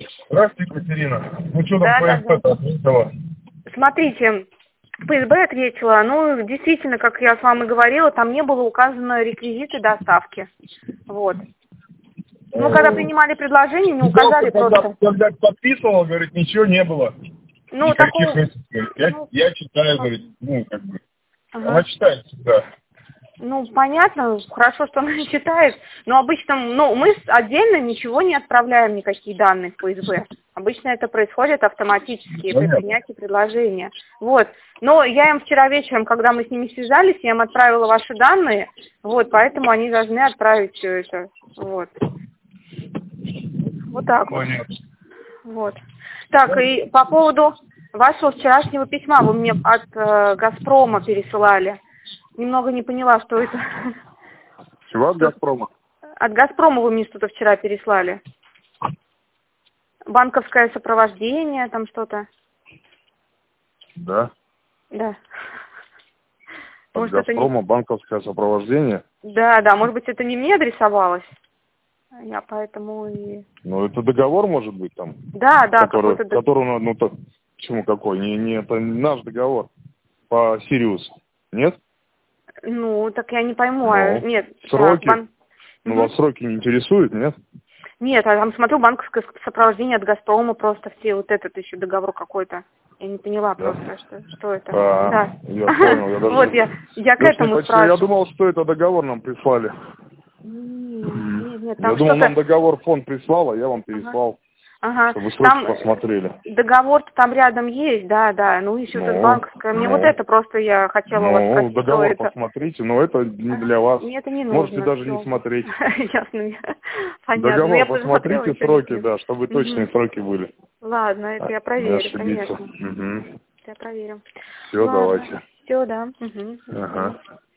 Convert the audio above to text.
Здравствуйте, Екатерина. Ну что там Да. ФСБ-то ответила? Смотрите, ФСБ ответила, ну, действительно, как я с вами говорила, там не было указано реквизиты доставки. Вот. Ну, когда принимали предложение, не указали просто. Когда подписывал, говорит, ничего не было. Ну, Никаких такого... этих. Я читаю, говорит, ну, как бы. Ага. Она читает всегда. Ну, понятно, хорошо, что она читает, но обычно, ну, мы отдельно ничего не отправляем, никакие данные в ФСБ. Обычно это происходит автоматически при принятии предложения. Вот. Но я им вчера вечером, когда мы с ними связались, я им отправила ваши данные, вот, поэтому они должны отправить все это. Вот. Вот так вот. Вот. Так, и по поводу вашего вчерашнего письма, вы мне от «Газпрома» пересылали. Немного не поняла, что это. Чего от «Газпрома»? От «Газпрома» вы мне что-то вчера переслали. Банковское сопровождение, там что-то. Да. Да. От Может, «Газпрома» это не... банковское сопровождение? Да, может быть, это не мне адресовалось. Я поэтому и... Ну, это договор, может быть, там? Да, который, какой-то... который, ну, так, почему какой? Не, это наш договор по Сириусу. Нет? Ну, так я не пойму. Ну, Нет. сроки? Так, Ну, вас сроки не интересуют, нет? Нет, я там смотрю банковское сопровождение от «Газпрома», просто все вот этот еще договор какой-то. Я не поняла просто, что это. Да. Я понял. Я даже... Вот я к этому спрашиваю. Я думал, что это договор нам прислали. Нет, я думал, нам договор фонд прислал, а я вам переслал. Ага. Чтобы сроки посмотрели. Договор-то там рядом есть, да. Ну, еще тут банковское. Мне вот это просто я хотела у вас спросить. Договор посмотрите, но это не для вас. Мне это не нужно. Можете даже не смотреть. Ясно. Понятно. Договор посмотрите, сроки, да, чтобы точные сроки были. Ладно, это я проверю, конечно. Угу. Я проверю. Все, давайте. Все, да. Ага.